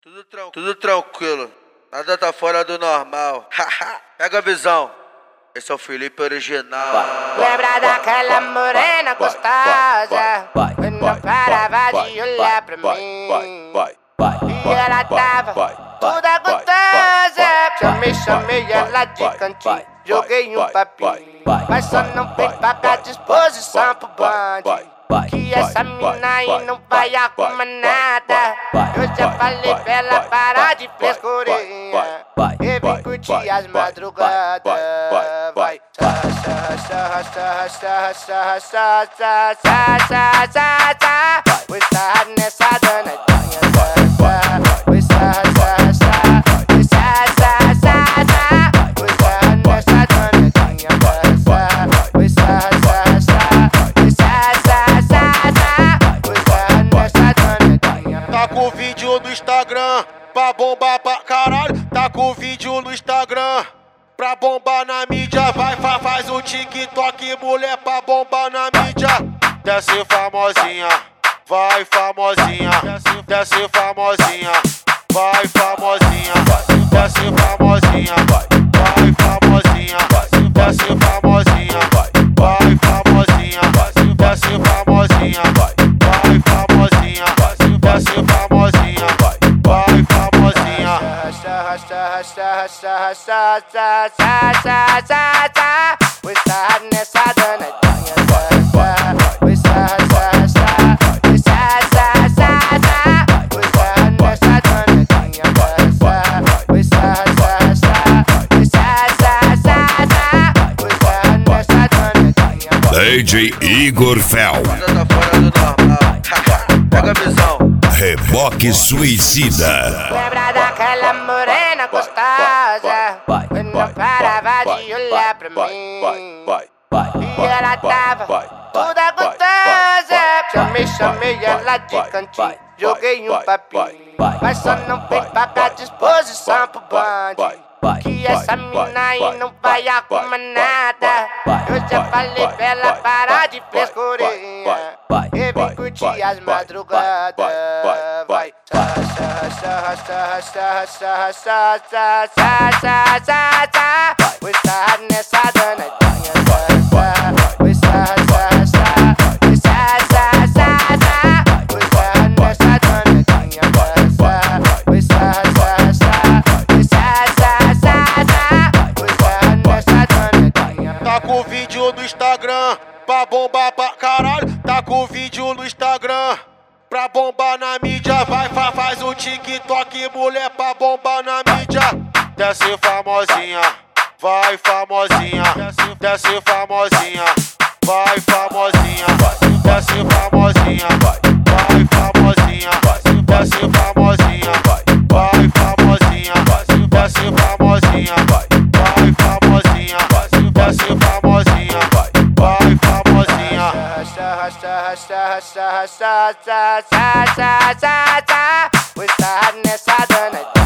Tudo tranquilo, nada tá fora do normal. Pega a visão, esse é o Felipe original. Lembra daquela morena gostosa, quando não parava de olhar pra mim. E ela tava toda gostosa. Chamei ela de cantinho, joguei um papinho, mas só não fez pagar disposição pro bonde. Que essa mina aí não vai arrumar nada. Eu já falei pra ela parar de frescurinha e vem curtir as madrugadas. Vai, vou estar nessa danadinha. Vou estar nessa danadinha. Vou estar Tá com vídeo no Instagram pra bombar pra caralho. Tá com vídeo no Instagram pra bombar na mídia. Vai, faz o TikTok, mulher, pra bombar na mídia. Desce famosinha, vai famosinha. Desce famosinha, vai famosinha. Desce famosinha, vai famosinha. Desce famosinha, vai famosinha. Desce famosinha, vai famosinha. Desce famosinha, vai famosinha. Vou estar nessa danadinha. Vou estar nessa danadinha. Vou estar nessa danadinha. DJ Igor Fel. Nada tá fora do normal. Pega a visão. Reboque Suicida. Lembra daquela morena gostosa, quando não parava de olhar pra mim. E ela tava toda gostosa. Chamei ela de cantinho, joguei um papinho, mas só não fez pagar disposição pro bonde. Que essa mina aí não vai arrumar nada. Eu já falei pra ela parar de frescurinha e vem curtir as madrugadas. Vai, vou estar nessa danadinha. Vou estar nessa danadinha. Vou estar Tá com vídeo no Instagram pra bombar pra caralho. Tá com vídeo no Instagram pra bombar na mídia. Vai, faz o TikTok, mulher, pra bombar na mídia. Desce famosinha, vai famosinha. Desce famosinha, vai famosinha. Desce famosinha, vai famosinha. Desce famosinha, vai famosinha. Desce famosinha, vai famosinha. Desce famosinha, vai famosinha. Vou estar nessa danadinha.